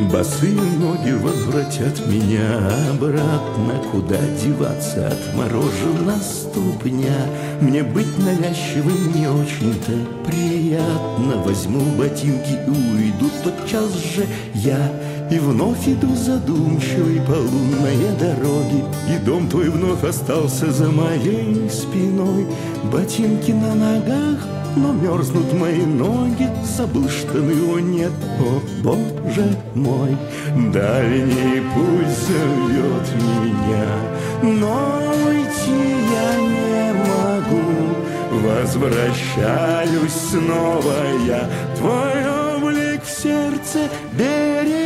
Босые ноги возвратят меня обратно. Куда деваться, отморожена ступня. Мне быть навязчивым не очень-то приятно. Возьму ботинки и уйду тотчас же я. И вновь иду задумчивой по лунной дороге, и дом твой вновь остался за моей спиной. Ботинки на ногах, но мерзнут мои ноги. Забыл штаны, о нет, о боже мой. Дальний путь зовет меня, но уйти я не могу. Возвращаюсь снова я, твой облик в сердце берег.